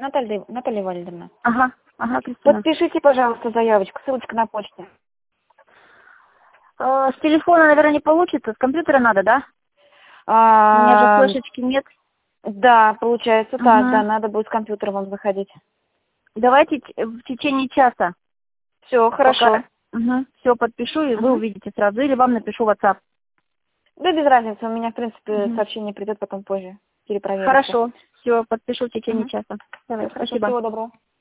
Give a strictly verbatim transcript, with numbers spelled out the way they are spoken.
Наталья, Наталья Валерьевна. Ага, ага, Кристина. Подпишите, пожалуйста, заявочку, ссылочка на почте. Э, с телефона, наверное, не получится, с компьютера надо, да? А, У меня же флешечки нет. Да, получается Угу. так, да, надо будет с компьютера вам заходить. Давайте в течение часа. Все, хорошо. Угу. Все, подпишу, и Угу. вы увидите сразу. Или вам напишу в WhatsApp. Да без разницы, у меня, в принципе, Угу. сообщение придет потом позже. Перепроверится. Хорошо, все, подпишу в течение Угу. часа. Давай, Все, хорошо, спасибо. всего доброго.